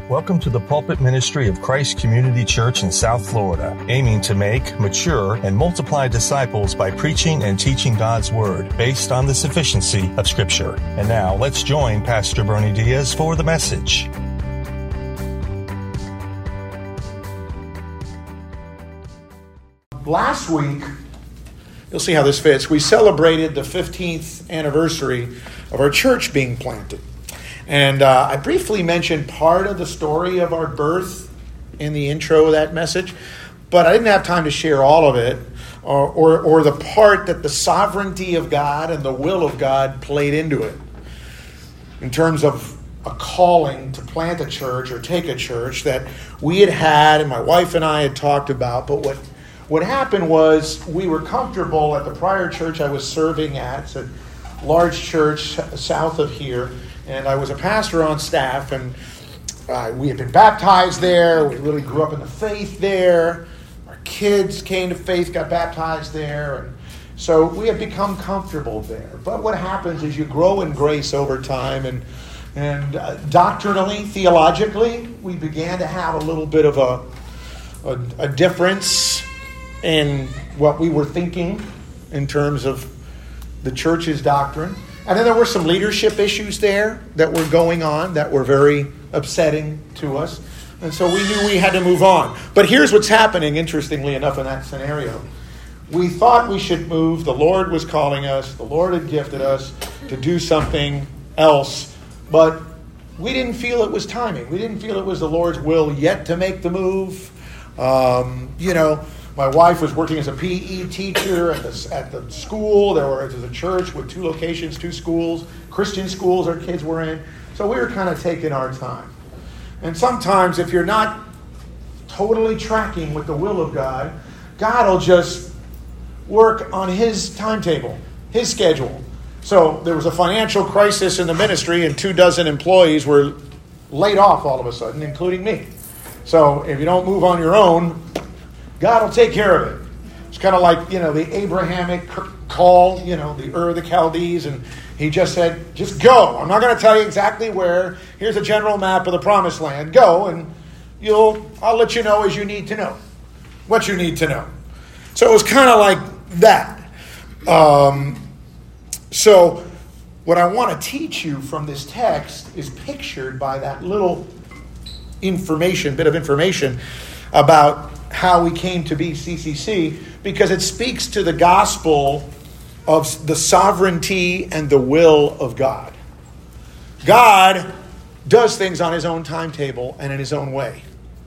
Welcome to the pulpit ministry of Christ Community Church in South Florida, aiming to make, mature, and multiply disciples by preaching and teaching God's Word based on the sufficiency of Scripture. And now, let's join Pastor Bernie Diaz for the message. Last week, you'll see how this fits, we celebrated the 15th anniversary of our church being planted. And I briefly mentioned part of the story of our birth in the intro of that message, but I didn't have time to share all of it, or the part that the sovereignty of God and the will of God played into it, in terms of a calling to plant a church or take a church that we had and my wife and I had talked about. But what happened was we were comfortable at the prior church I was serving at. It's a large church south of here. And I was a pastor on staff, and we had been baptized there. We really grew up in the faith there. Our kids came to faith, got baptized there. And so we had become comfortable there. But what happens is you grow in grace over time. And doctrinally, theologically, we began to have a little bit of a difference in what we were thinking in terms of the church's doctrine. And then there were some leadership issues there that were going on that were very upsetting to us. And so we knew we had to move on. But here's what's happening, interestingly enough, in that scenario. We thought we should move. The Lord was calling us. The Lord had gifted us to do something else. But we didn't feel it was timing. We didn't feel it was the Lord's will yet to make the move. My wife was working as a PE teacher at the school. There was a church with 2 locations, 2 schools, Christian schools our kids were in. So we were kind of taking our time. And sometimes if you're not totally tracking with the will of God, God will just work on His timetable, His schedule. So there was a financial crisis in the ministry, and 24 employees were laid off all of a sudden, including me. So if you don't move on your own, God will take care of it. It's kind of like, the Abrahamic call, the Ur of the Chaldees, and he just said, just go. I'm not going to tell you exactly where. Here's a general map of the promised land. Go, and I'll let you know as you need to know what you need to know. So it was kind of like that. So what I want to teach you from this text is pictured by that little bit of information about how we came to be CCC, because it speaks to the gospel of the sovereignty and the will of God. God does things on His own timetable and in His own way.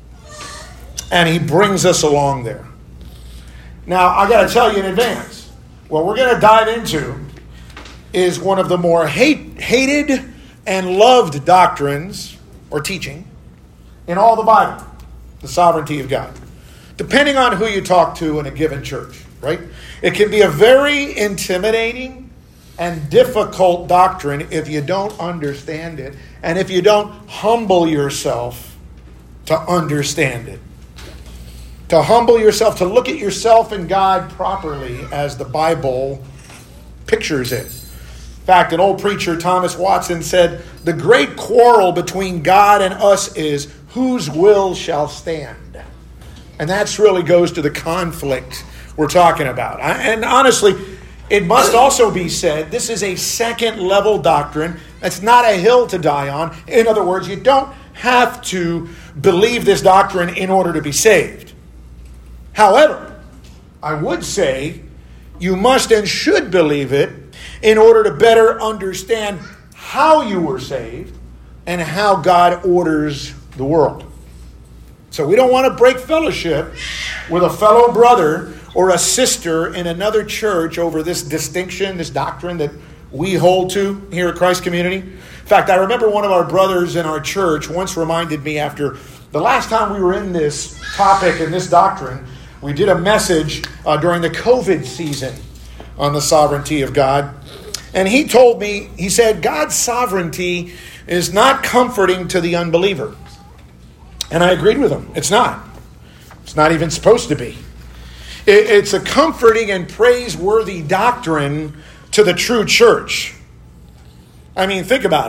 And He brings us along there. Now, I got to tell you in advance, what we're going to dive into is one of the more hated and loved doctrines or teaching in all the Bible, the sovereignty of God. Depending on who you talk to in a given church, right? It can be a very intimidating and difficult doctrine if you don't understand it, and if you don't humble yourself to understand it. To humble yourself, to look at yourself and God properly as the Bible pictures it. In fact, an old preacher, Thomas Watson, said, "The great quarrel between God and us is whose will shall stand." And that really goes to the conflict we're talking about. And honestly, it must also be said, this is a second-level doctrine. That's not a hill to die on. In other words, you don't have to believe this doctrine in order to be saved. However, I would say you must and should believe it in order to better understand how you were saved and how God orders the world. So we don't want to break fellowship with a fellow brother or a sister in another church over this distinction, this doctrine that we hold to here at Christ Community. In fact, I remember one of our brothers in our church once reminded me, after the last time we were in this topic and this doctrine, we did a message during the COVID season on the sovereignty of God. And he told me, he said, God's sovereignty is not comforting to the unbeliever. And I agreed with him. It's not. It's not even supposed to be. It's a comforting and praiseworthy doctrine to the true church. I mean, think about it.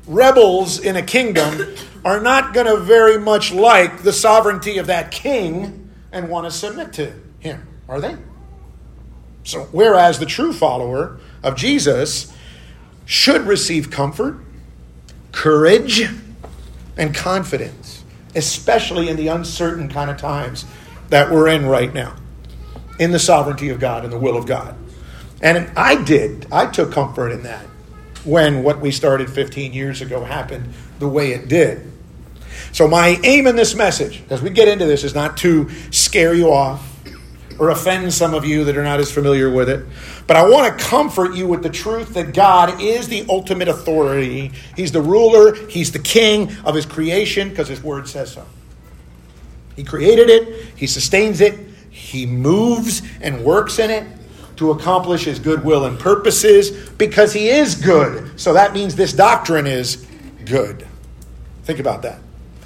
rebels in a kingdom are not going to very much like the sovereignty of that king and want to submit to him, are they? So, whereas the true follower of Jesus should receive comfort, courage, and confidence, especially in the uncertain kind of times that we're in right now, in the sovereignty of God and the will of God. And I took comfort in that when what we started 15 years ago happened the way it did. So my aim in this message, as we get into this, is not to scare you off or offend some of you that are not as familiar with it. But I want to comfort you with the truth that God is the ultimate authority. He's the ruler. He's the king of his creation because his word says so. He created it. He sustains it. He moves and works in it to accomplish his good will and purposes because he is good. So that means this doctrine is good. Think about that.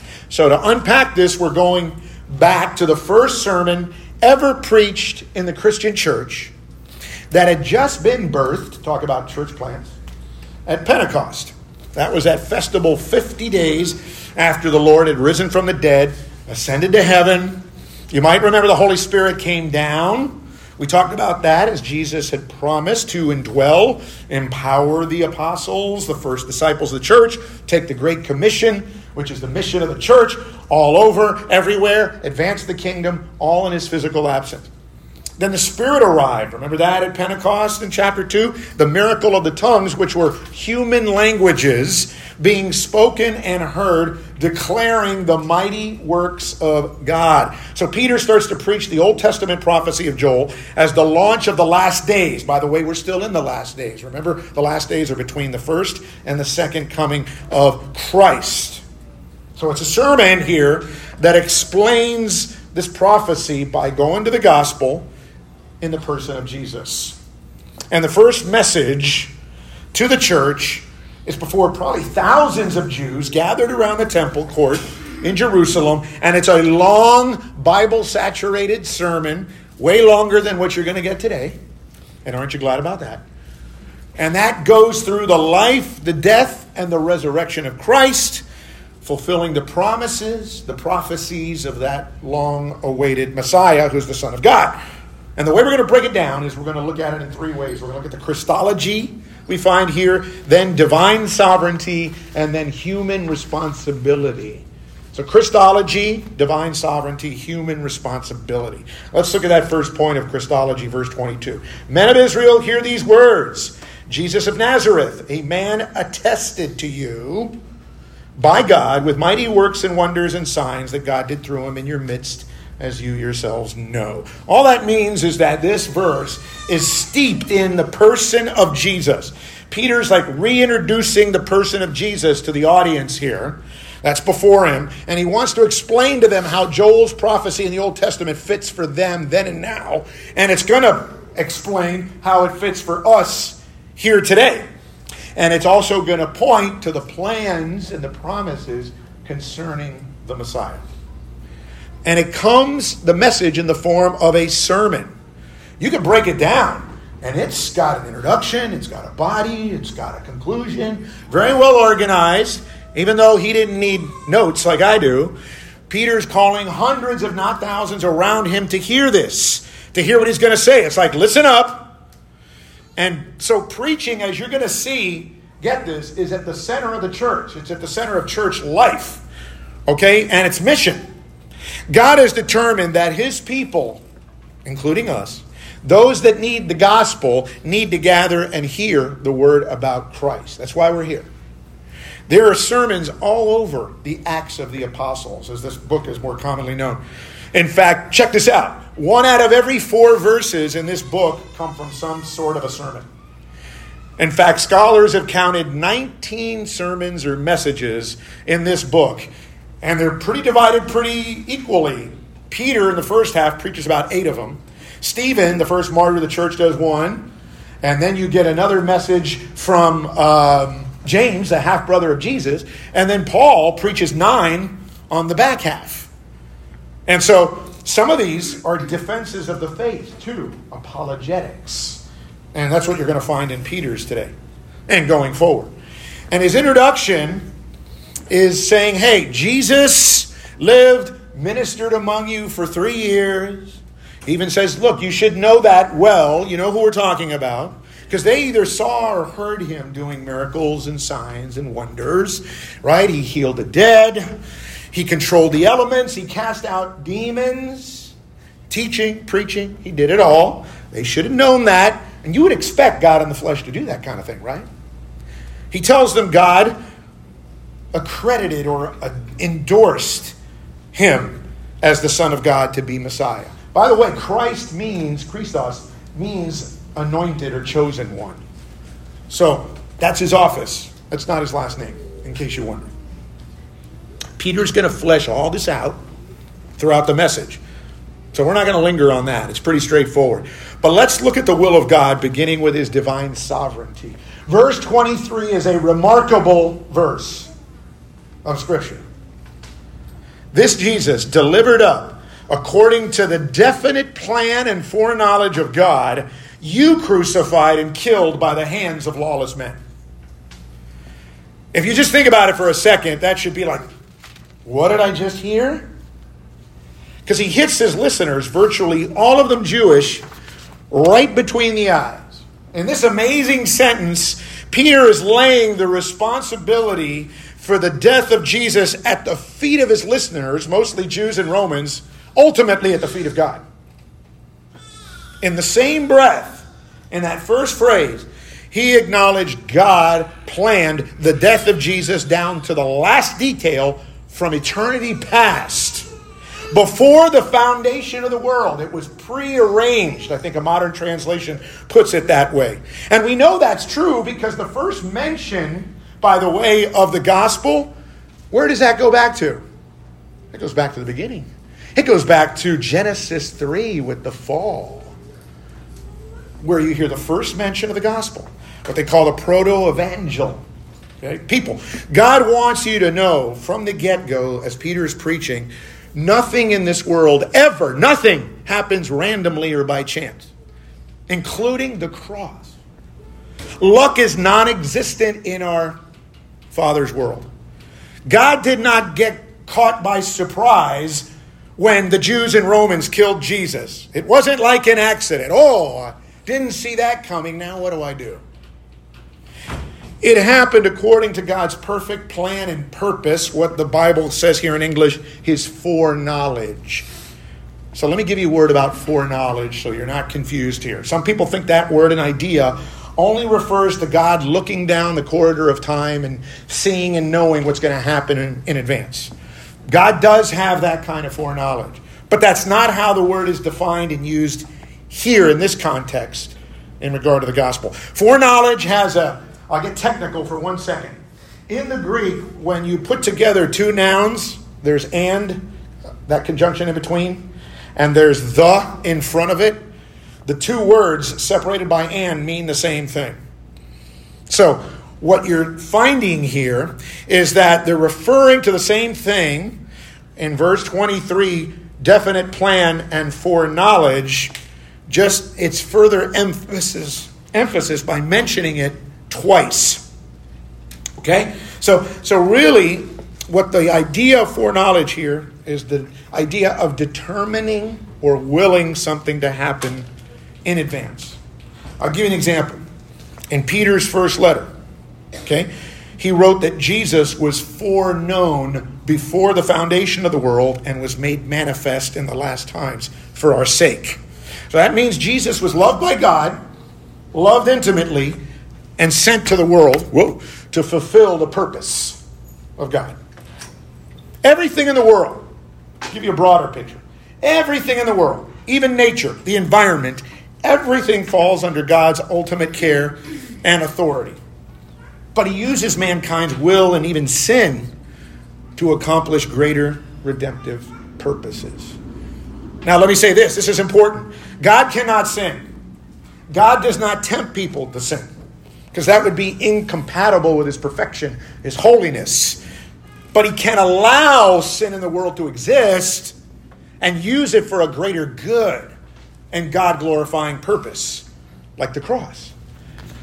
So to unpack this, we're going back to the first sermon ever preached in the Christian church that had just been birthed, talk about church plants, at Pentecost. That was that festival 50 days after the Lord had risen from the dead, ascended to heaven. You might remember the Holy Spirit came down. We talked about that as Jesus had promised to indwell, empower the apostles, the first disciples of the church, take the Great Commission, which is the mission of the church, all over, everywhere, advance the kingdom, all in his physical absence. Then the Spirit arrived. Remember that at Pentecost in chapter 2? The miracle of the tongues, which were human languages being spoken and heard, declaring the mighty works of God. So Peter starts to preach the Old Testament prophecy of Joel as the launch of the last days. By the way, we're still in the last days. Remember, the last days are between the first and the second coming of Christ. So it's a sermon here that explains this prophecy by going to the gospel in the person of Jesus. And the first message to the church is before probably thousands of Jews gathered around the temple court in Jerusalem. And it's a long, Bible-saturated sermon, way longer than what you're going to get today. And aren't you glad about that? And that goes through the life, the death, and the resurrection of Christ, fulfilling the promises, the prophecies of that long-awaited Messiah, who's the Son of God. And the way we're going to break it down is we're going to look at it in three ways. We're going to look at the Christology we find here, then divine sovereignty, and then human responsibility. So Christology, divine sovereignty, human responsibility. Let's look at that first point of Christology, verse 22. Men of Israel, hear these words. Jesus of Nazareth, a man attested to you by God with mighty works and wonders and signs that God did through him in your midst, as you yourselves know. All that means is that this verse is steeped in the person of Jesus. Peter's like reintroducing the person of Jesus to the audience here. That's before him. And he wants to explain to them how Joel's prophecy in the Old Testament fits for them then and now. And it's going to explain how it fits for us here today. And it's also going to point to the plans and the promises concerning the Messiah. And it comes, the message, in the form of a sermon. You can break it down, and it's got an introduction, it's got a body, it's got a conclusion, very well organized, even though he didn't need notes like I do. Peter's calling hundreds, if not thousands, around him to hear this, to hear what he's going to say. It's like, listen up. And so preaching, as you're going to see, get this, is at the center of the church. It's at the center of church life, okay, and its mission. God has determined that his people, including us, those that need the gospel, need to gather and hear the word about Christ. That's why we're here. There are sermons all over the Acts of the Apostles, as this book is more commonly known. In fact, check this out. 1 out of every 4 verses in this book come from some sort of a sermon. In fact, scholars have counted 19 sermons or messages in this book. And they're pretty divided pretty equally. Peter, in the first half, preaches about 8 of them. Stephen, the first martyr of the church, does 1. And then you get another message from James, the half-brother of Jesus. And then Paul preaches 9 on the back half. And so some of these are defenses of the faith, too. Apologetics. And that's what you're going to find in Peter's today and going forward. And his introduction is saying, hey, Jesus lived, ministered among you for 3 years. He even says, look, you should know that well. You know who we're talking about. Because they either saw or heard him doing miracles and signs and wonders, right? He healed the dead. He controlled the elements. He cast out demons. Teaching, preaching. He did it all. They should have known that. And you would expect God in the flesh to do that kind of thing, right? He tells them God accredited or endorsed him as the Son of God to be Messiah. By the way, Christos means anointed or chosen one. So that's his office. That's not his last name, in case you're wondering. Peter's going to flesh all this out throughout the message. So we're not going to linger on that. It's pretty straightforward. But let's look at the will of God, beginning with his divine sovereignty. Verse 23 is a remarkable verse of Scripture. This Jesus, delivered up according to the definite plan and foreknowledge of God, you crucified and killed by the hands of lawless men. If you just think about it for a second, that should be like, what did I just hear? Because he hits his listeners, virtually all of them Jewish, right between the eyes. In this amazing sentence, Peter is laying the responsibility for the death of Jesus at the feet of his listeners, mostly Jews and Romans, ultimately at the feet of God. In the same breath, in that first phrase, he acknowledged God planned the death of Jesus down to the last detail from eternity past. Before the foundation of the world, it was prearranged. I think a modern translation puts it that way. And we know that's true because the first mention, by the way, of the gospel, where does that go back to? It goes back to the beginning. It goes back to Genesis 3 with the fall, where you hear the first mention of the gospel, what they call the proto-evangel. Okay? People, God wants you to know from the get-go, as Peter is preaching, nothing in this world ever, nothing happens randomly or by chance, including the cross. Luck is non-existent in our Father's world. God did not get caught by surprise when the Jews and Romans killed Jesus. It wasn't like an accident. Oh, I didn't see that coming. Now what do I do? It happened according to God's perfect plan and purpose, what the Bible says here in English, his foreknowledge. So let me give you a word about foreknowledge so you're not confused here. Some people think that word and idea only refers to God looking down the corridor of time and seeing and knowing what's going to happen in advance. God does have that kind of foreknowledge. But that's not how the word is defined and used here in this context in regard to the gospel. Foreknowledge has I'll get technical for 1 second. In the Greek, when you put together two nouns, there's and, that conjunction in between, and there's the in front of it. The two words separated by and mean the same thing. So what you're finding here is that they're referring to the same thing in verse 23, definite plan and foreknowledge. Just it's further emphasis by mentioning it twice. Okay? So really, what the idea of foreknowledge here is the idea of determining or willing something to happen in advance. I'll give you an example. In Peter's first letter, okay, he wrote that Jesus was foreknown before the foundation of the world and was made manifest in the last times for our sake. So that means Jesus was loved by God, loved intimately, and sent to the world, to fulfill the purpose of God. Everything in the world, I'll give you a broader picture. Everything in the world, even nature, the environment, everything falls under God's ultimate care and authority. But he uses mankind's will and even sin to accomplish greater redemptive purposes. Now let me say this. This is important. God cannot sin. God does not tempt people to sin, because that would be incompatible with his perfection, his holiness. But he can allow sin in the world to exist and use it for a greater good and God-glorifying purpose, like the cross.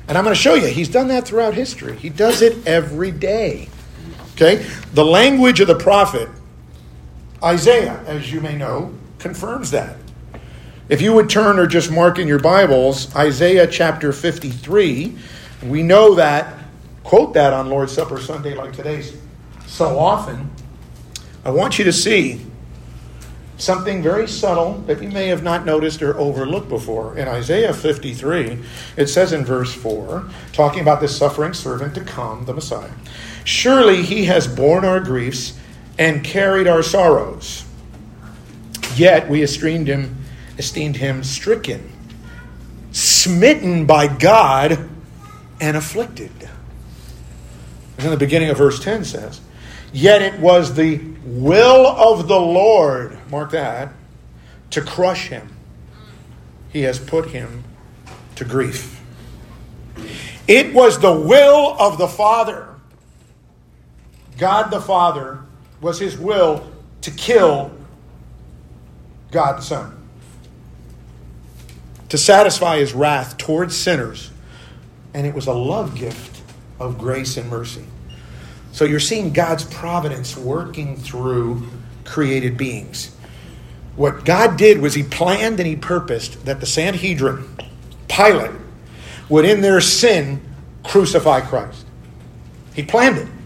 And I'm going to show you, he's done that throughout history. He does it every day. Okay? The language of the prophet Isaiah, as you may know, confirms that. If you would turn or just mark in your Bibles, Isaiah chapter 53, we know that, quote that on Lord's Supper Sunday like today's so often. I want you to see something very subtle that you may have not noticed or overlooked before. In Isaiah 53, it says in verse 4, talking about this suffering servant to come, the Messiah, surely he has borne our griefs and carried our sorrows. Yet we esteemed him stricken, smitten by God, and afflicted. And in the beginning of verse 10 says, yet it was the will of the Lord, mark that, to crush him. He has put him to grief. It was the will of the Father. God the Father was his will to kill God the Son, to satisfy his wrath towards sinners. And it was a love gift of grace and mercy. So you're seeing God's providence working through created beings. What God did was he planned and he purposed that the Sanhedrin, Pilate, would in their sin crucify Christ. He planned it.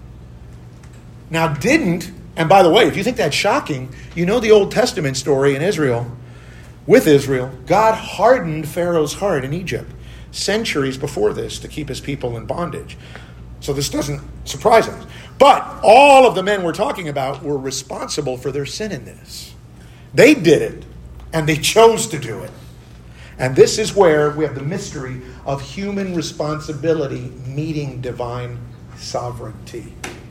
Now and by the way, if you think that's shocking, you know the Old Testament story in Israel. With Israel, God hardened Pharaoh's heart in Egypt centuries before this to keep his people in bondage. So this doesn't surprise us. But all of the men we're talking about were responsible for their sin in this. They did it, and they chose to do it. And this is where we have the mystery of human responsibility meeting divine sovereignty.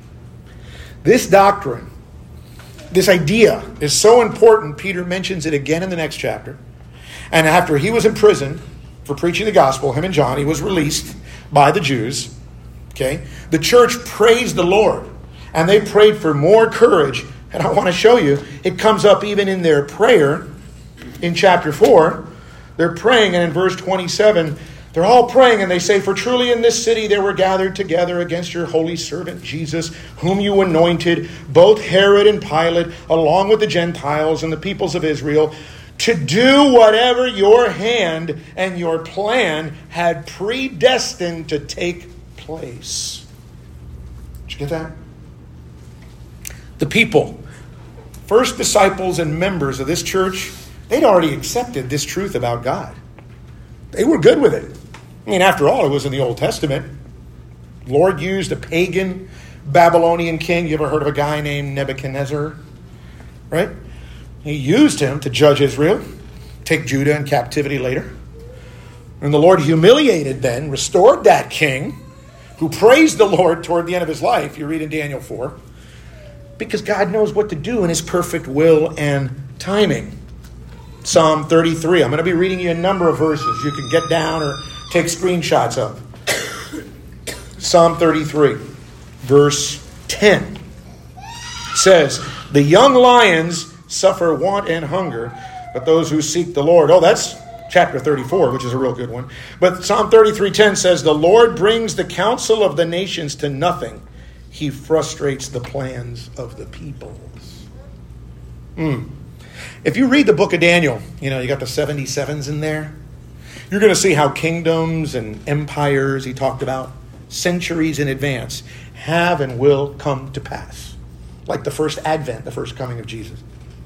This doctrine, this idea is so important, Peter mentions it again in the next chapter. And after he was imprisoned for preaching the gospel, him and John, he was released by the Jews. Okay, the church praised the Lord, and they prayed for more courage. And I want to show you, it comes up even in their prayer in chapter 4. They're praying, and in verse 27, they're all praying, and they say, for truly in this city they were gathered together against your holy servant Jesus, whom you anointed, both Herod and Pilate, along with the Gentiles and the peoples of Israel, to do whatever your hand and your plan had predestined to take place. Did you get that? The people, first disciples and members of this church, they'd already accepted this truth about God. They were good with it. I mean, after all, it was in the Old Testament. Lord used a pagan Babylonian king. You ever heard of a guy named Nebuchadnezzar? Right? He used him to judge Israel, take Judah in captivity later. And the Lord humiliated then, restored that king, who praised the Lord toward the end of his life. You read in Daniel 4. Because God knows what to do in his perfect will and timing. Psalm 33. I'm going to be reading you a number of verses you can get down or take screenshots of. Psalm 33, verse 10 says, the young lions suffer want and hunger, but those who seek the Lord. Oh, that's chapter 34, which is a real good one. But Psalm 33:10 says, the Lord brings the counsel of the nations to nothing. He frustrates the plans of the peoples. If you read the book of Daniel, you got the 77s in there. You're going to see how kingdoms and empires, he talked about, centuries in advance, have and will come to pass. Like the first advent, the first coming of Jesus.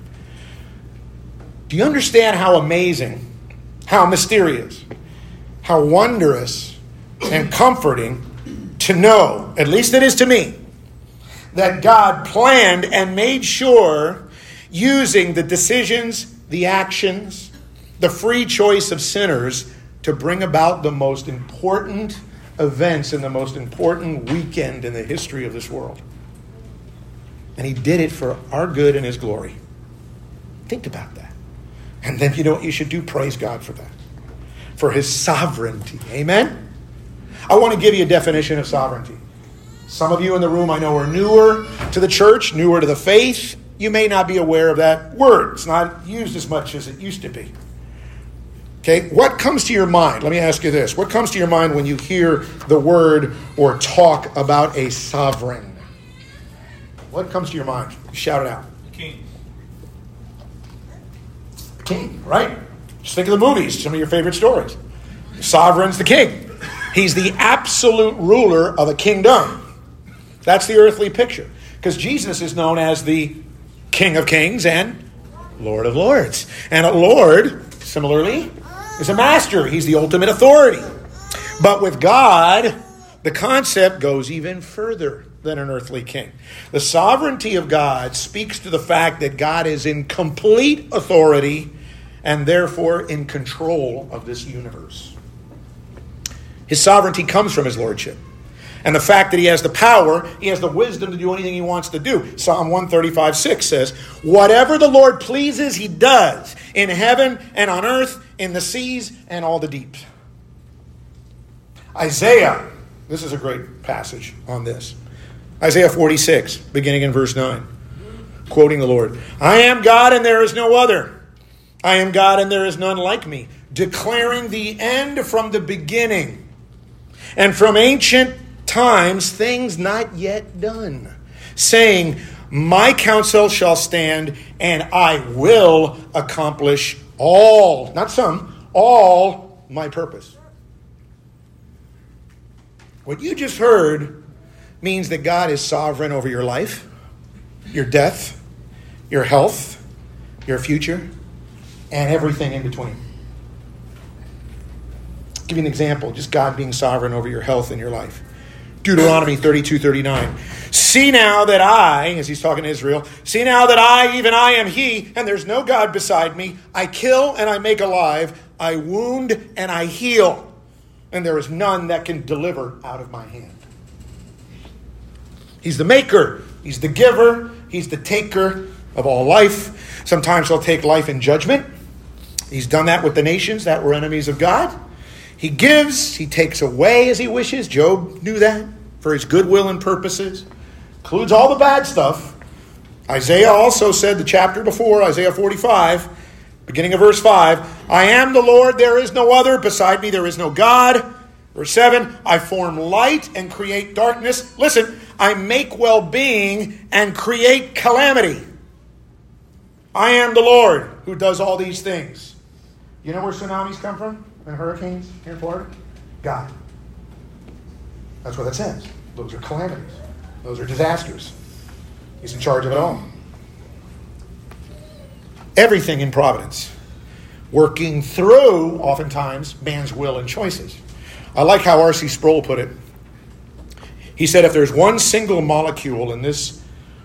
Do you understand how amazing, how mysterious, how wondrous and comforting to know, at least it is to me, that God planned and made sure, using the decisions, the actions, the free choice of sinners, to bring about the most important events and the most important weekend in the history of this world. And he did it for our good and his glory. Think about that. And then you know what you should do? Praise God for that. For his sovereignty. Amen? I want to give you a definition of sovereignty. Some of you in the room I know are newer to the church, newer to the faith. You may not be aware of that word. It's not used as much as it used to be. Okay, what comes to your mind? Let me ask you this. What comes to your mind when you hear the word or talk about a sovereign? What comes to your mind? Shout it out. The king. The king, right? Just think of the movies, some of your favorite stories. The sovereign's the king. He's the absolute ruler of a kingdom. That's the earthly picture. Because Jesus is known as the King of Kings and Lord of Lords. And a Lord, similarly, is a master. He's the ultimate authority. But with God, the concept goes even further than an earthly king. The sovereignty of God speaks to the fact that God is in complete authority and therefore in control of this universe. His sovereignty comes from his lordship. And the fact that he has the power, he has the wisdom to do anything he wants to do. Psalm 135:6 says, whatever the Lord pleases, he does, in heaven and on earth, in the seas and all the deeps. Isaiah, this is a great passage on this. Isaiah 46, beginning in verse 9, quoting the Lord. I am God and there is no other. I am God and there is none like me, declaring the end from the beginning, and from ancient times things not yet done, saying, my counsel shall stand, and I will accomplish all, not some, all my purpose. What you just heard means that God is sovereign over your life, your death, your health, your future, and everything in between. I'll give you an example, just God being sovereign over your health and your life. Deuteronomy 32:39. See now that I, as he's talking to Israel, see now that I, even I am he, and there's no God beside me. I kill and I make alive. I wound and I heal. And there is none that can deliver out of my hand. He's the maker. He's the giver. He's the taker of all life. Sometimes he'll take life in judgment. He's done that with the nations that were enemies of God. He gives, he takes away as he wishes. Job knew that for his goodwill and purposes. Includes all the bad stuff. Isaiah also said the chapter before, Isaiah 45, beginning of verse 5, I am the Lord, there is no other. Beside me there is no God. Verse 7, I form light and create darkness. Listen, I make well-being and create calamity. I am the Lord who does all these things. You know where tsunamis come from? And hurricanes here in Florida? God. That's what that says. Those are calamities. Those are disasters. He's in charge of it all. Everything in providence. Working through, oftentimes, man's will and choices. I like how R.C. Sproul put it. He said if there's one single molecule in this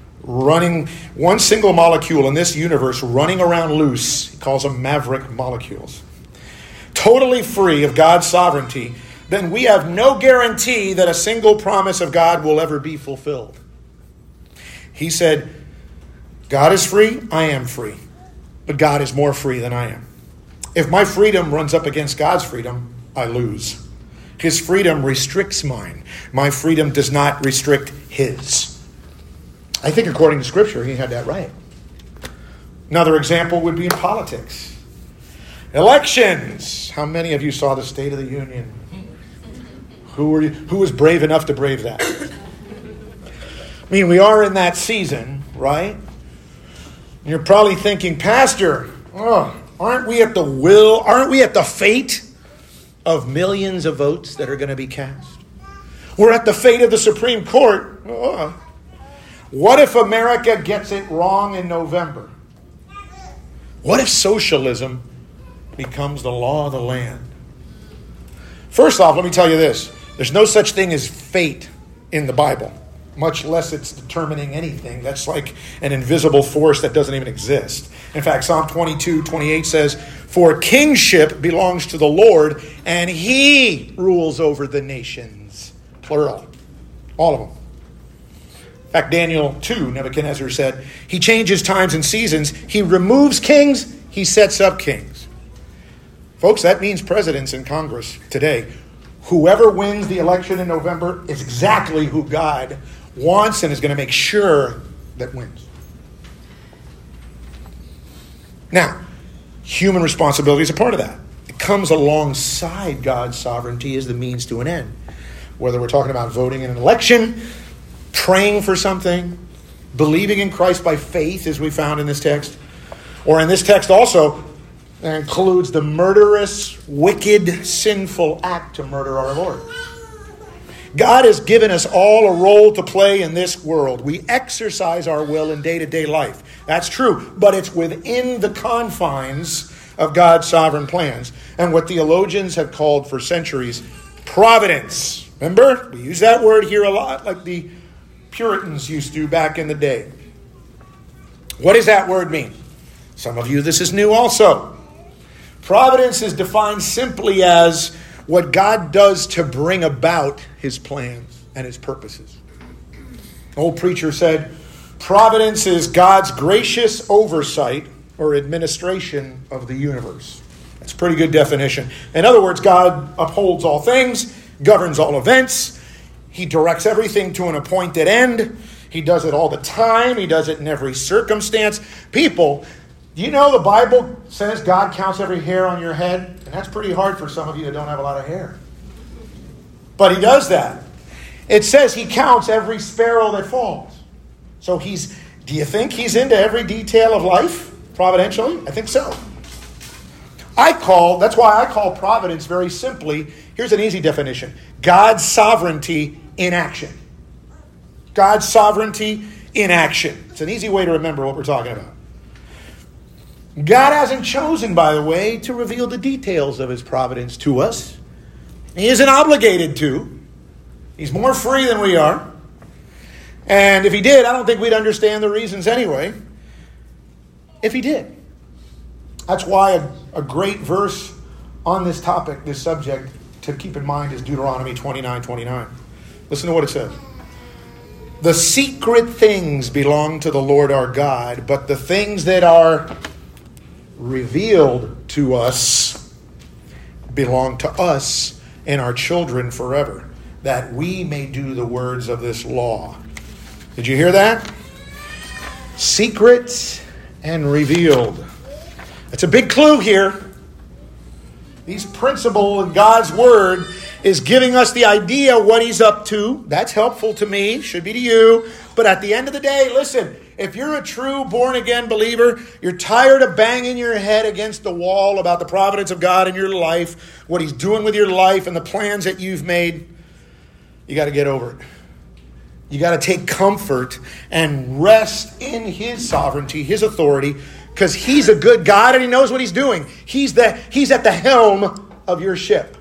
universe running around loose, he calls them maverick molecules, totally free of God's sovereignty, then we have no guarantee that a single promise of God will ever be fulfilled. He said, God is free, I am free. But God is more free than I am. If my freedom runs up against God's freedom, I lose. His freedom restricts mine. My freedom does not restrict his. I think according to Scripture, he had that right. Another example would be in politics. Elections. How many of you saw the State of the Union? Who was brave enough to brave that? I mean, we are in that season, right? You're probably thinking, Pastor, aren't we at the fate of millions of votes that are going to be cast? We're at the fate of the Supreme Court. What if America gets it wrong in November? What if socialism becomes the law of the land? First off, let me tell you this. There's no such thing as fate in the Bible, much less it's determining anything. That's like an invisible force that doesn't even exist. In fact, Psalm 22:28 says, for kingship belongs to the Lord, and he rules over the nations. Plural. All of them. In fact, Daniel 2, Nebuchadnezzar said, he changes times and seasons. He removes kings. He sets up kings. Folks, that means presidents in Congress today. Whoever wins the election in November is exactly who God wants and is going to make sure that wins. Now, human responsibility is a part of that. comes alongside God's sovereignty as the means to an end. Whether we're talking about voting in an election, praying for something, believing in Christ by faith, as we found in this text, or in this text also includes the murderous, wicked, sinful act to murder our Lord. God has given us all a role to play in this world. We exercise our will in day-to-day life. That's true, but it's within the confines of God's sovereign plans and what theologians have called for centuries providence. Remember, we use that word here a lot, like the Puritans used to back in the day. What does that word mean? Some of you, this is new also. Providence is defined simply as what God does to bring about his plans and his purposes. An old preacher said, providence is God's gracious oversight or administration of the universe. That's a pretty good definition. In other words, God upholds all things, governs all events. He directs everything to an appointed end. He does it all the time. He does it in every circumstance. People, do you know the Bible says God counts every hair on your head? And that's pretty hard for some of you that don't have a lot of hair. But he does that. It says he counts every sparrow that falls. So do you think he's into every detail of life providentially? I think so. That's why I call providence very simply, here's an easy definition, God's sovereignty in action. God's sovereignty in action. It's an easy way to remember what we're talking about. God hasn't chosen, by the way, to reveal the details of his providence to us. He isn't obligated to. He's more free than we are. And if he did, I don't think we'd understand the reasons anyway. If he did. That's why a great verse on this topic, this subject, to keep in mind is Deuteronomy 29:29. Listen to what it says. The secret things belong to the Lord our God, but the things that are revealed to us belong to us and our children forever, that we may do the words of this law. Did you hear that? Secret and revealed. That's a big clue here. These principles in God's word is giving us the idea what he's up to. That's helpful to me, should be to you. But at the end of the day, listen, if you're a true born-again believer, you're tired of banging your head against the wall about the providence of God in your life, what he's doing with your life and the plans that you've made, you got to get over it. You got to take comfort and rest in his sovereignty, his authority, because he's a good God and he knows what he's doing. He's at the helm of your ship.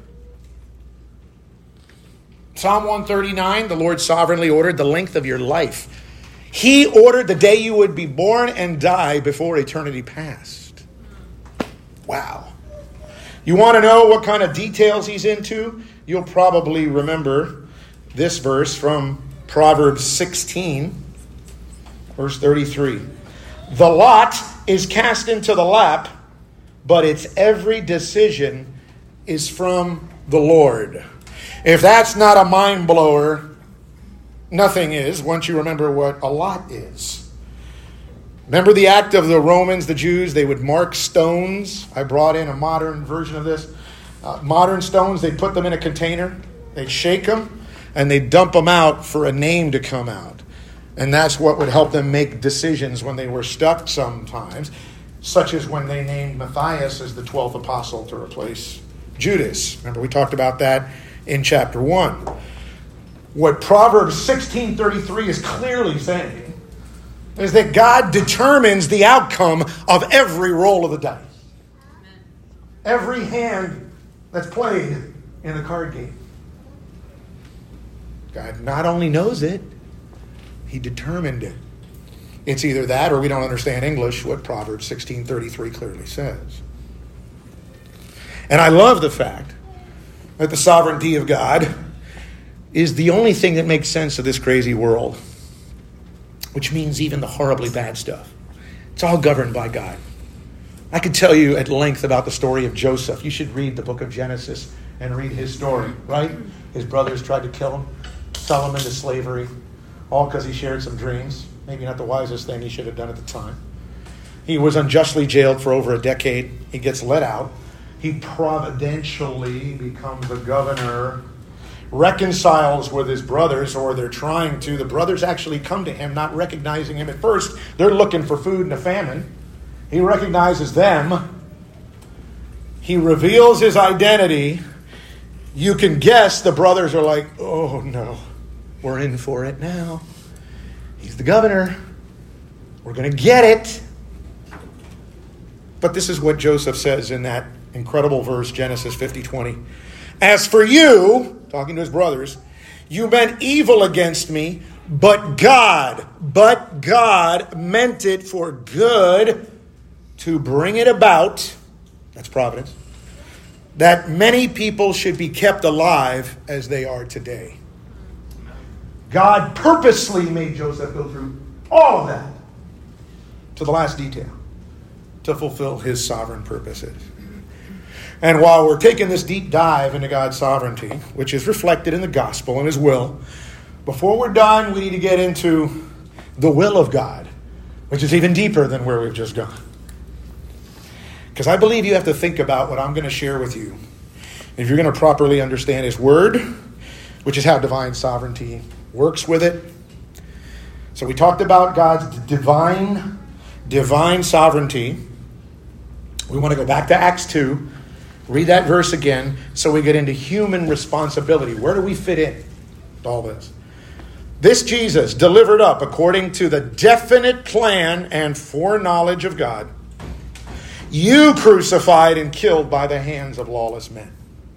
Psalm 139, the Lord sovereignly ordered the length of your life. He ordered the day you would be born and die before eternity passed. Wow. You want to know what kind of details he's into? You'll probably remember this verse from Proverbs 16, verse 33. The lot is cast into the lap, but its every decision is from the Lord. If that's not a mind blower, nothing is, once you remember what a lot is. Remember the act of the Romans, the Jews? They would mark stones. I brought in a modern version of this. Modern stones, they'd put them in a container. They'd shake them, and they'd dump them out for a name to come out. And that's what would help them make decisions when they were stuck sometimes, such as when they named Matthias as the 12th apostle to replace Judas. Remember, we talked about that in chapter 1. What Proverbs 16:33 is clearly saying is that God determines the outcome of every roll of the dice. Every hand that's played in the card game. God not only knows it, he determined it. It's either that or we don't understand English, what Proverbs 16:33 clearly says. And I love the fact that the sovereignty of God is the only thing that makes sense of this crazy world, which means even the horribly bad stuff. It's all governed by God. I could tell you at length about the story of Joseph. You should read the book of Genesis and read his story, right? His brothers tried to kill him, sell him into slavery, all because he shared some dreams. Maybe not the wisest thing he should have done at the time. He was unjustly jailed for over a decade. He gets let out. He providentially becomes a governor, reconciles with his brothers, or they're trying to. The brothers actually come to him, not recognizing him at first. They're looking for food in a famine. He recognizes them. He reveals his identity. You can guess the brothers are like, oh no, we're in for it now. He's the governor. We're going to get it. But this is what Joseph says in that incredible verse, Genesis 50:20. As for you, talking to his brothers, you meant evil against me, but God meant it for good to bring it about, that's providence, that many people should be kept alive as they are today. God purposely made Joseph go through all of that to the last detail to fulfill his sovereign purposes. And while we're taking this deep dive into God's sovereignty, which is reflected in the gospel and his will, before we're done, we need to get into the will of God, which is even deeper than where we've just gone. Because I believe you have to think about what I'm going to share with you. If you're going to properly understand his word, which is how divine sovereignty works with it. So we talked about God's divine sovereignty. We want to go back to Acts 2, read that verse again, so we get into human responsibility. Where do we fit in to all this? This Jesus, delivered up according to the definite plan and foreknowledge of God, you crucified and killed by the hands of lawless men.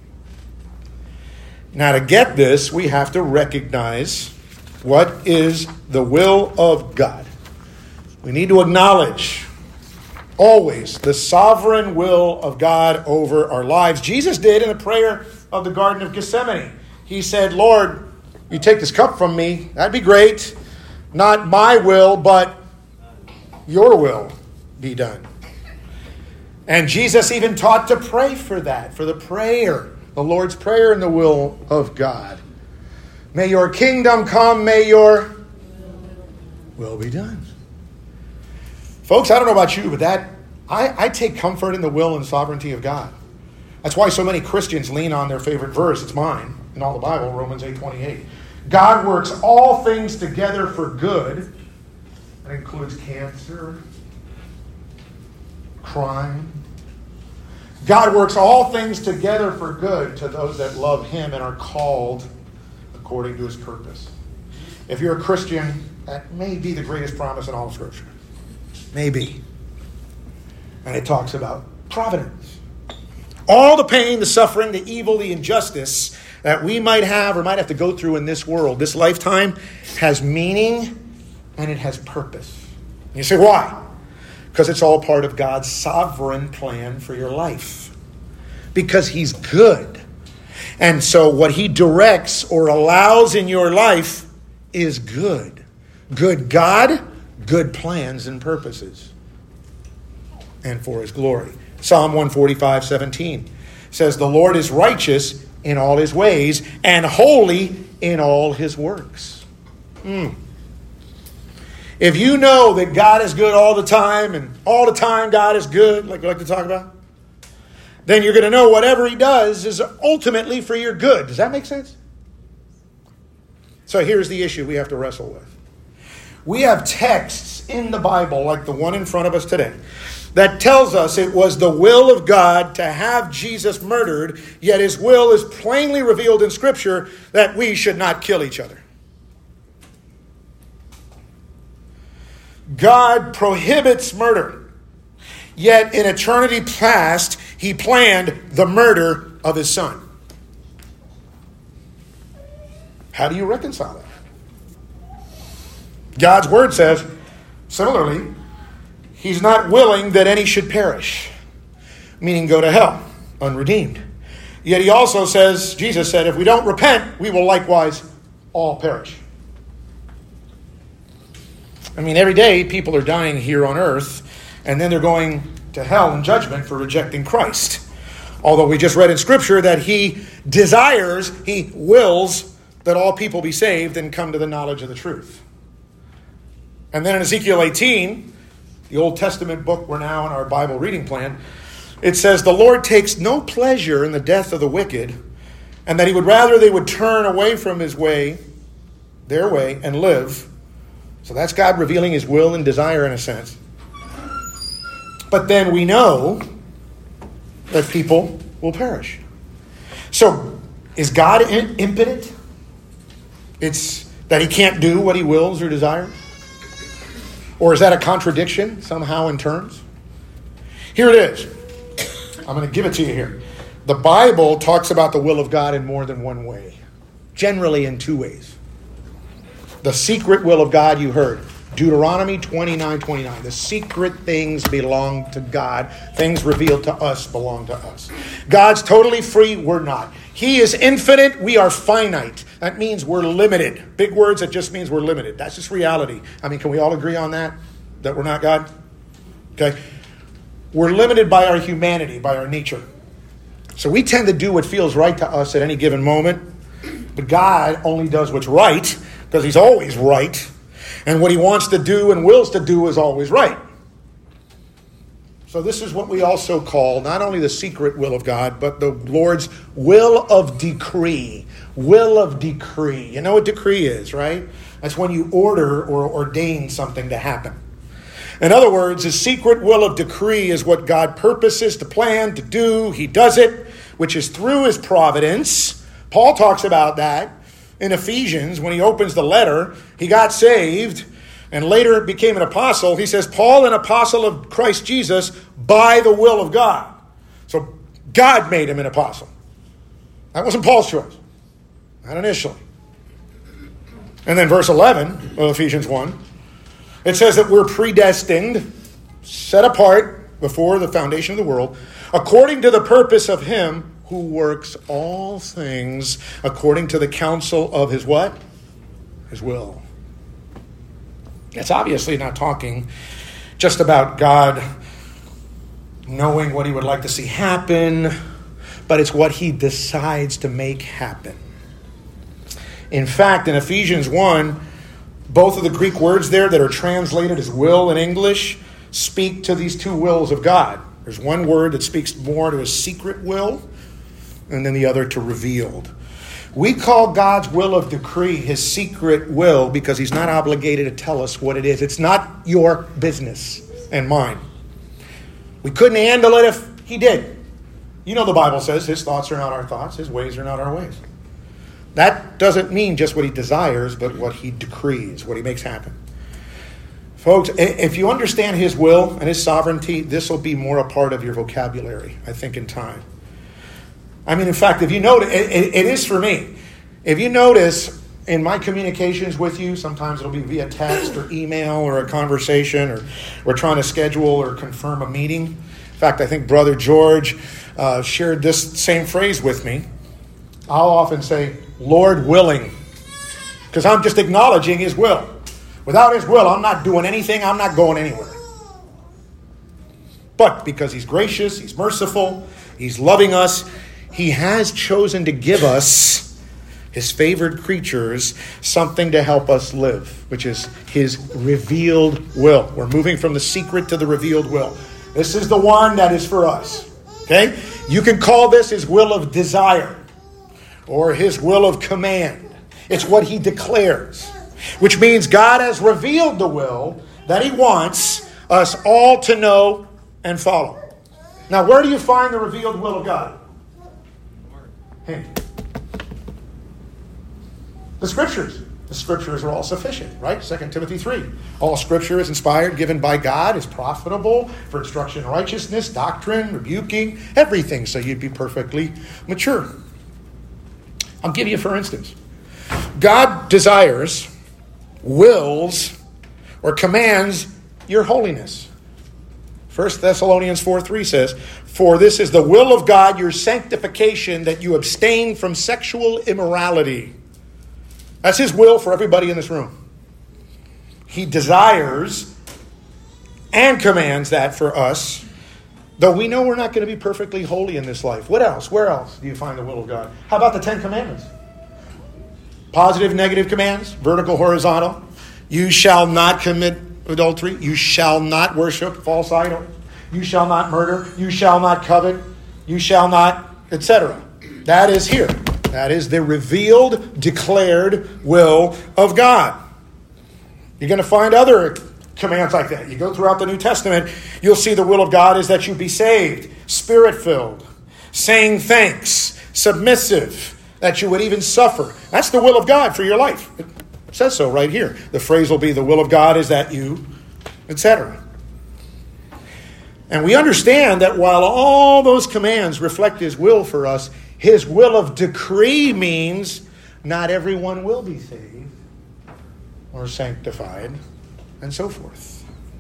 Now, to get this, we have to recognize what is the will of God. We need to acknowledge always the sovereign will of God over our lives. Jesus did in the prayer of the Garden of Gethsemane. He said, Lord, you take this cup from me, that'd be great. Not my will, but your will be done. And Jesus even taught to pray for that, for the prayer, the Lord's Prayer in the will of God. May your kingdom come, may your will be done. Folks, I don't know about you, but I take comfort in the will and sovereignty of God. That's why so many Christians lean on their favorite verse. It's mine in all the Bible, Romans 8:28. God works all things together for good. That includes cancer, crime. God works all things together for good to those that love him and are called according to his purpose. If you're a Christian, that may be the greatest promise in all of Scripture. Maybe. And it talks about providence. All the pain, the suffering, the evil, the injustice that we might have or might have to go through in this world, this lifetime, has meaning and it has purpose. And you say, why? Because it's all part of God's sovereign plan for your life. Because he's good. And so what he directs or allows in your life is good. Good God, good plans and purposes. And for his glory. Psalm 145:17 says, the Lord is righteous in all his ways and holy in all his works. If you know that God is good all the time, and all the time God is good, like we like to talk about, then you're going to know whatever he does is ultimately for your good. Does that make sense? So here's the issue we have to wrestle with. We have texts in the Bible, like the one in front of us today, that tells us it was the will of God to have Jesus murdered, yet his will is plainly revealed in Scripture that we should not kill each other. God prohibits murder, yet in eternity past, he planned the murder of his son. How do you reconcile that? God's word says, similarly, he's not willing that any should perish, meaning go to hell, unredeemed. Yet he also says, Jesus said, if we don't repent, we will likewise all perish. I mean, every day people are dying here on earth, and then they're going to hell in judgment for rejecting Christ. Although we just read in Scripture that he desires, he wills that all people be saved and come to the knowledge of the truth. And then in Ezekiel 18, the Old Testament book we're now in our Bible reading plan, It says, the Lord takes no pleasure in the death of the wicked, and that he would rather they would turn away from his way, their way, and live. So that's God revealing his will and desire in a sense. But then we know that people will perish. So, is God impotent? It's that he can't do what he wills or desires? Or is that a contradiction somehow in terms? Here it is. I'm going to give it to you here. The Bible talks about the will of God in more than one way. Generally in two ways. The secret will of God you heard. Deuteronomy 29:29. The secret things belong to God. Things revealed to us belong to us. God's totally free. We're not. He is infinite. We are finite. That means we're limited. Big words, that just means we're limited. That's just reality. I mean, can we all agree on that? That we're not God? Okay. We're limited by our humanity, by our nature. So we tend to do what feels right to us at any given moment. But God only does what's right because he's always right. And what he wants to do and wills to do is always right. So this is what we also call not only the secret will of God, but the Lord's will of decree. Will of decree. You know what decree is, right? That's when you order or ordain something to happen. In other words, his secret will of decree is what God purposes to plan, to do. He does it, which is through his providence. Paul talks about that in Ephesians when he opens the letter. He got saved and later became an apostle. He says, Paul, an apostle of Christ Jesus by the will of God. So God made him an apostle. That wasn't Paul's choice. Not initially. And then verse 11 of Ephesians 1, it says that we're predestined, set apart before the foundation of the world, according to the purpose of him who works all things according to the counsel of his what? His will. It's obviously not talking just about God knowing what he would like to see happen, but it's what he decides to make happen. In fact, in Ephesians 1, both of the Greek words there that are translated as will in English speak to these two wills of God. There's one word that speaks more to his secret will, and then the other to revealed. We call God's will of decree his secret will because he's not obligated to tell us what it is. It's not your business and mine. We couldn't handle it if he did. You know the Bible says his thoughts are not our thoughts, his ways are not our ways. That doesn't mean just what he desires, but what he decrees, what he makes happen. Folks, if you understand his will and his sovereignty, this will be more a part of your vocabulary, I think, in time. I mean, in fact, if you notice, it is for me. If you notice in my communications with you, sometimes it'll be via text or email or a conversation, or we're trying to schedule or confirm a meeting. In fact, I think Brother George shared this same phrase with me. I'll often say, Lord willing, because I'm just acknowledging his will. Without his will, I'm not doing anything. I'm not going anywhere. But because he's gracious, he's merciful, he's loving us, he has chosen to give us, his favored creatures, something to help us live, which is his revealed will. We're moving from the secret to the revealed will. This is the one that is for us. Okay? You can call this his will of desire or his will of command. It's what he declares, which means God has revealed the will that he wants us all to know and follow. Now, where do you find the revealed will of God? The Scriptures. The Scriptures are all sufficient, right? 2 Timothy 3. All Scripture is inspired, given by God, is profitable for instruction in righteousness, doctrine, rebuking, everything, so you'd be perfectly mature. I'll give you, for instance. God desires, wills, or commands your holiness. 1 Thessalonians 4:3 says, for this is the will of God, your sanctification, that you abstain from sexual immorality. That's his will for everybody in this room. He desires and commands that for us, though we know we're not going to be perfectly holy in this life. What else? Where else do you find the will of God? How about the 10 Commandments? Positive, negative commands, vertical, horizontal. You shall not commit adultery. You shall not worship false idols. You shall not murder. You shall not covet. You shall not, etc. That is here. That is the revealed, declared will of God. You're going to find other commands like that. You go throughout the New Testament, you'll see the will of God is that you be saved, Spirit-filled, saying thanks, submissive, that you would even suffer. That's the will of God for your life. It says so right here. The phrase will be, the will of God is that you, etc. And we understand that while all those commands reflect His will for us, His will of decree means not everyone will be saved or sanctified, and so forth.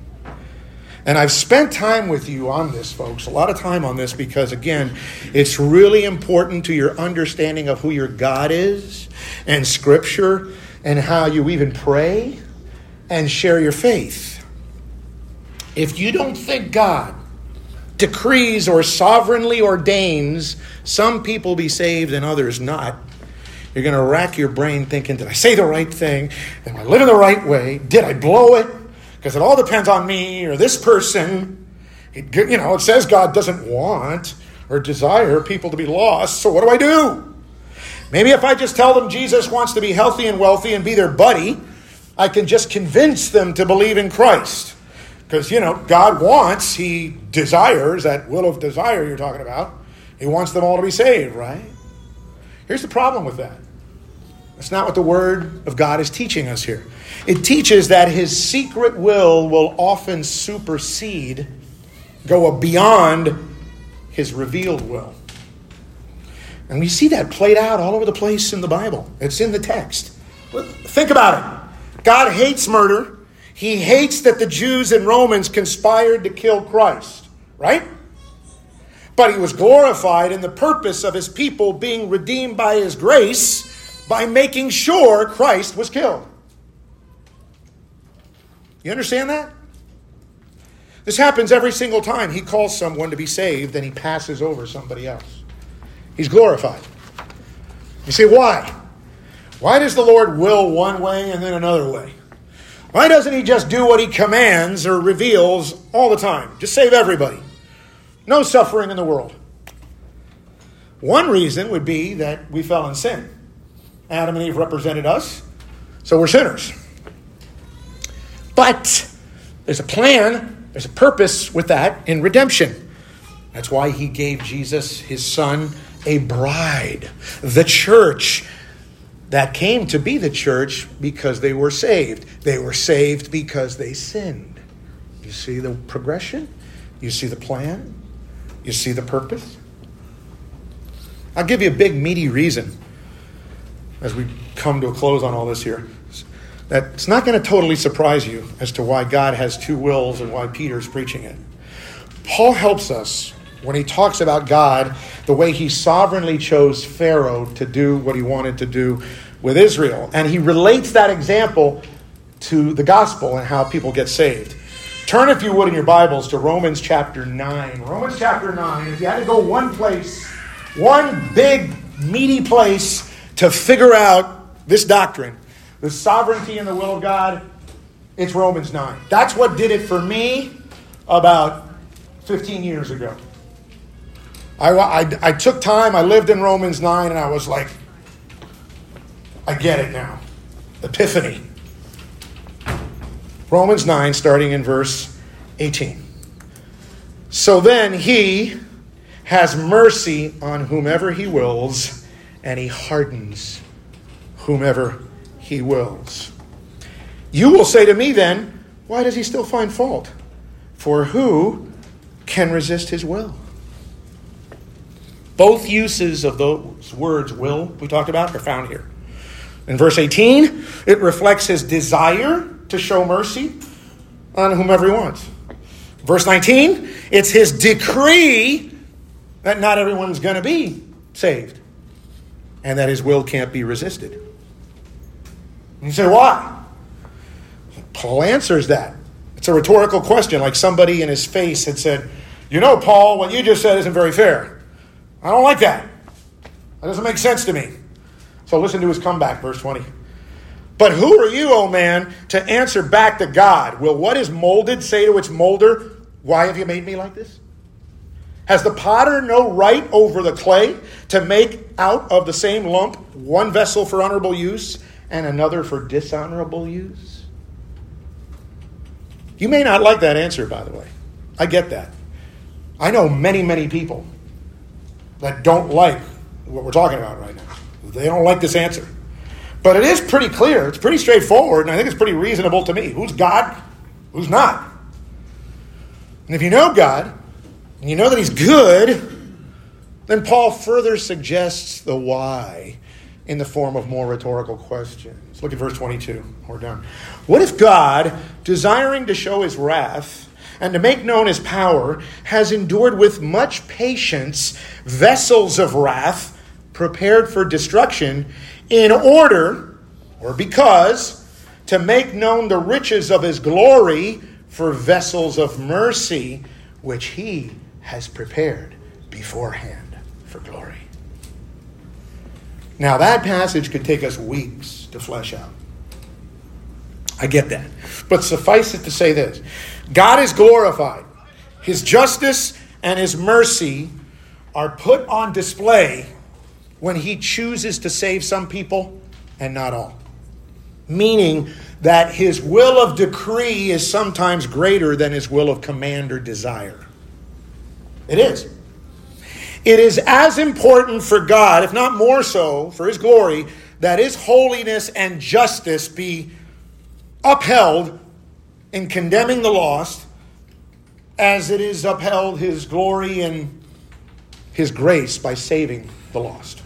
And I've spent time with you on this, folks, a lot of time on this, because, again, it's really important to your understanding of who your God is and Scripture and how you even pray and share your faith. If you don't think God decrees or sovereignly ordains some people be saved and others not, you're going to rack your brain thinking, did I say the right thing? Am I living the right way? Did I blow it? Because it all depends on me or this person. It says God doesn't want or desire people to be lost, so what do I do? Maybe if I just tell them Jesus wants to be healthy and wealthy and be their buddy, I can just convince them to believe in Christ. Because, God wants, He desires, that will of desire you're talking about. He wants them all to be saved, right? Here's the problem with that. That's not what the Word of God is teaching us here. It teaches that His secret will often supersede, go beyond His revealed will. And we see that played out all over the place in the Bible. It's in the text. Think about it. God hates murder. He hates that the Jews and Romans conspired to kill Christ, right? But He was glorified in the purpose of His people being redeemed by His grace by making sure Christ was killed. You understand that? This happens every single time He calls someone to be saved and He passes over somebody else. He's glorified. You say, why? Why does the Lord will one way and then another way? Why doesn't He just do what He commands or reveals all the time? Just save everybody. No suffering in the world. One reason would be that we fell in sin. Adam and Eve represented us, so we're sinners. But there's a plan, there's a purpose with that in redemption. That's why He gave Jesus, His Son, a bride, the church, that came to be the church because they were saved. They were saved because they sinned. You see the progression? You see the plan? You see the purpose? I'll give you a big, meaty reason as we come to a close on all this here. That it's not going to totally surprise you as to why God has two wills and why Peter's preaching it. Paul helps us when he talks about God, the way He sovereignly chose Pharaoh to do what he wanted to do with Israel. And he relates that example to the gospel and how people get saved. Turn, if you would, in your Bibles to Romans chapter 9. Romans chapter 9. If you had to go one place, one big, meaty place to figure out this doctrine, the sovereignty and the will of God, it's Romans 9. That's what did it for me about 15 years ago. I took time, I lived in Romans 9, and I was like, I get it now. Epiphany. Romans 9, starting in verse 18. So then He has mercy on whomever He wills, and He hardens whomever He wills. You will say to me then, why does He still find fault? For who can resist His will? Both uses of those words, will, we talked about, are found here. In verse 18, it reflects His desire to show mercy on whomever He wants. Verse 19, it's His decree that not everyone's going to be saved and that His will can't be resisted. And you say, why? Paul answers that. It's a rhetorical question, like somebody in his face had said, Paul, what you just said isn't very fair. I don't like that. That doesn't make sense to me. So listen to his comeback, verse 20. But who are you, O man, to answer back to God? Will what is molded say to its molder, Why have you made me like this? Has the potter no right over the clay to make out of the same lump one vessel for honorable use and another for dishonorable use? You may not like that answer, by the way. I get that. I know many, many people that don't like what we're talking about right now. They don't like this answer. But it is pretty clear. It's pretty straightforward, and I think it's pretty reasonable to me. Who's God? Who's not? And if you know God, and you know that He's good, then Paul further suggests the why in the form of more rhetorical questions. Look at verse 22. We're done. What if God, desiring to show His wrath and to make known His power, has endured with much patience vessels of wrath prepared for destruction, in order, or because, to make known the riches of His glory for vessels of mercy, which He has prepared beforehand for glory. Now that passage could take us weeks to flesh out. I get that. But suffice it to say this. God is glorified. His justice and His mercy are put on display when He chooses to save some people and not all. Meaning that His will of decree is sometimes greater than His will of command or desire. It is. It is as important for God, if not more so, for His glory, that His holiness and justice be upheld in condemning the lost, as it is upheld His glory and His grace by saving the lost.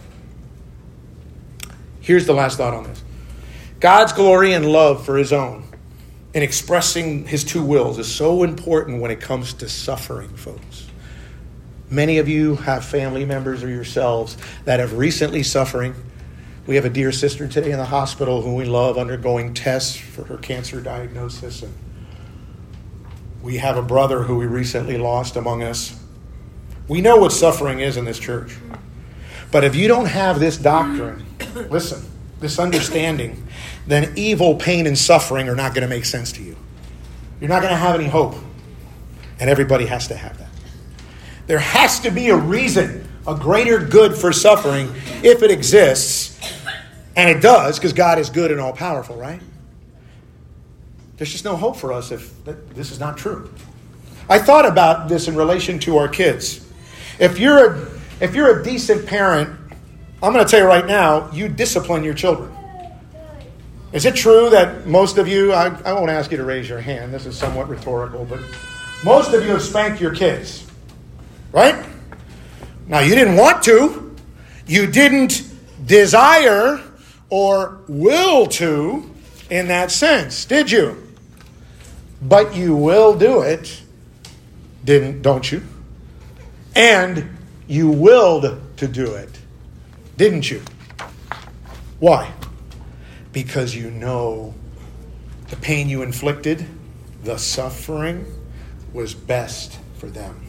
Here's the last thought on this. God's glory and love for His own in expressing His two wills is so important when it comes to suffering, folks. Many of you have family members or yourselves that have recently suffering. We have a dear sister today in the hospital who we love undergoing tests for her cancer diagnosis. And we have a brother who we recently lost among us. We know what suffering is in this church. But if you don't have this doctrine, listen, this understanding, then evil, pain, and suffering are not going to make sense to you. You're not going to have any hope. And everybody has to have that. There has to be a reason, a greater good for suffering, if it exists. And it does, because God is good and all-powerful, right? There's just no hope for us if this is not true. I thought about this in relation to our kids. If you're a decent parent, I'm going to tell you right now, you discipline your children. Is it true that most of you, I won't ask you to raise your hand, this is somewhat rhetorical, but most of you have spanked your kids, right? Now, you didn't want to. You didn't desire or will to in that sense, did you? But you will do it, don't you? And you willed to do it, didn't you? Why? Because you know the pain you inflicted, the suffering, was best for them.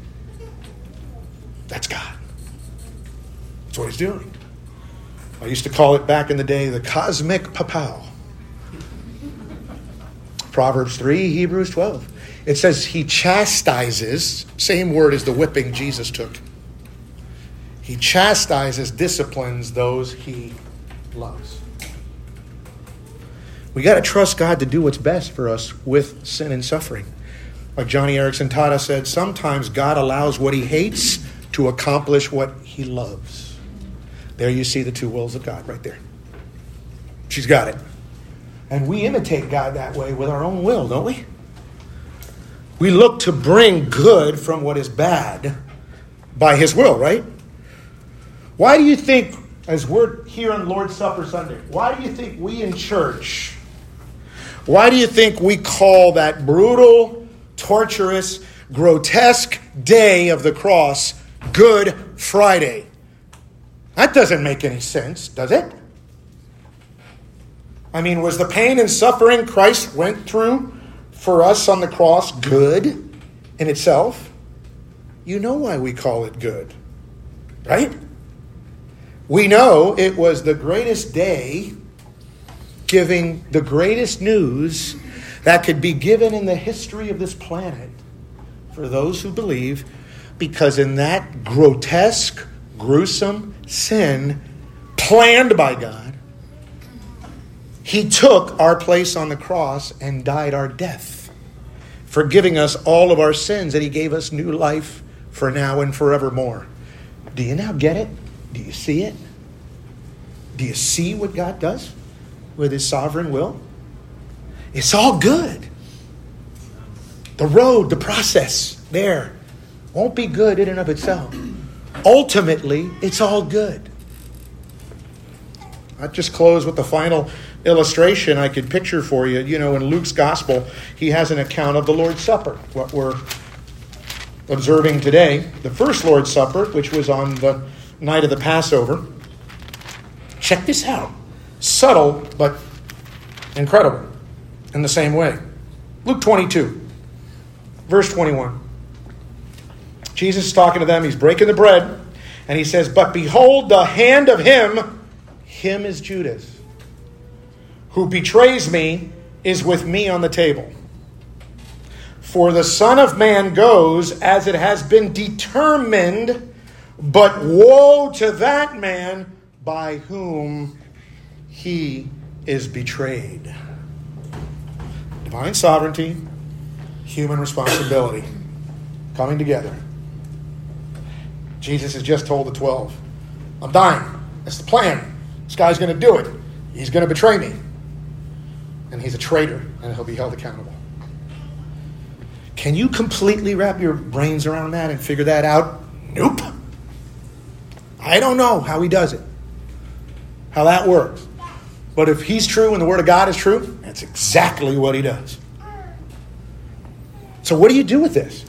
That's God. That's what He's doing. I used to call it back in the day the cosmic papau. Proverbs 3, Hebrews 12. It says He chastises, same word as the whipping Jesus took. He chastises, disciplines those He loves. We got to trust God to do what's best for us with sin and suffering. Like Johnny Erickson Tata said, sometimes God allows what He hates to accomplish what He loves. There you see the two wills of God right there. She's got it. And we imitate God that way with our own will, don't we? We look to bring good from what is bad by His will, right? Why do you think, as we're here on Lord's Supper Sunday, why do you think we in church, why do you think we call that brutal, torturous, grotesque day of the cross Good Friday? That doesn't make any sense, does it? I mean, was the pain and suffering Christ went through for us on the cross good in itself? You know why we call it good, right? We know it was the greatest day, giving the greatest news that could be given in the history of this planet for those who believe, because in that grotesque, gruesome sin planned by God, he took our place on the cross and died our death, forgiving us all of our sins, and he gave us new life for now and forevermore. Do you now get it? Do you see it? Do you see what God does with his sovereign will? It's all good. The road, the process there won't be good in and of itself. Ultimately, it's all good. I'll just close with the final illustration I could picture for you. You know, in Luke's gospel, he has an account of the Lord's Supper, what we're observing today. The first Lord's Supper, which was on the night of the Passover. Check this out. Subtle, but incredible in the same way. Luke 22, verse 21. Jesus is talking to them. He's breaking the bread. And he says, "But behold, the hand of him is Judas, who betrays me, is with me on the table. For the Son of Man goes as it has been determined, but woe to that man by whom he is betrayed." Divine sovereignty, human responsibility, coming together. Jesus has just told the 12, I'm dying. That's the plan. This guy's going to do it. He's going to betray me. And he's a traitor, and he'll be held accountable. Can you completely wrap your brains around that and figure that out? Nope. I don't know how he does it, how that works. But if he's true and the Word of God is true, that's exactly what he does. So what do you do with this?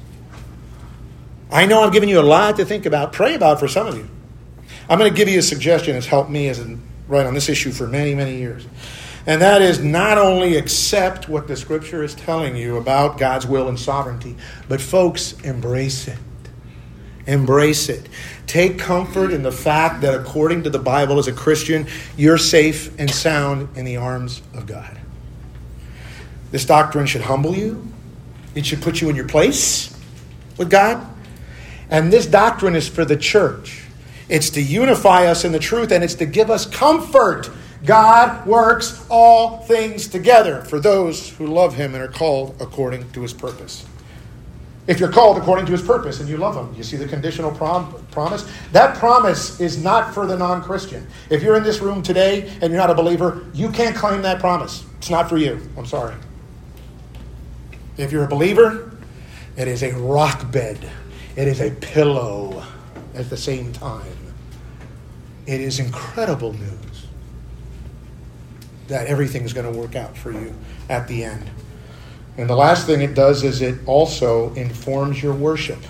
I know I've given you a lot to think about, pray about for some of you. I'm going to give you a suggestion that's helped me right on this issue for many, many years. And that is not only accept what the Scripture is telling you about God's will and sovereignty, but folks, embrace it. Embrace it. Take comfort in the fact that according to the Bible as a Christian, you're safe and sound in the arms of God. This doctrine should humble you. It should put you in your place with God. And this doctrine is for the church. It's to unify us in the truth, and it's to give us comfort. God works all things together for those who love him and are called according to his purpose. If you're called according to his purpose and you love him, you see the conditional promise? That promise is not for the non-Christian. If you're in this room today and you're not a believer, you can't claim that promise. It's not for you. I'm sorry. If you're a believer, it is a rock bed. It is a pillow at the same time. It is incredible news that everything is going to work out for you at the end. And the last thing it does is it also informs your worship.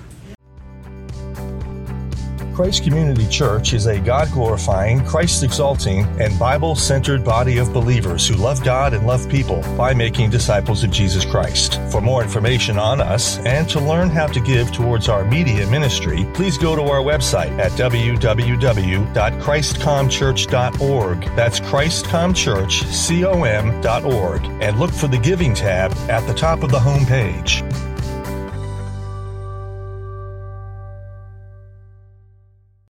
Christ Community Church is a God-glorifying, Christ-exalting, and Bible-centered body of believers who love God and love people by making disciples of Jesus Christ. For more information on us and to learn how to give towards our media ministry, please go to our website at www.christcomchurch.org. That's christcomchurch.com.org, and look for the Giving tab at the top of the home page.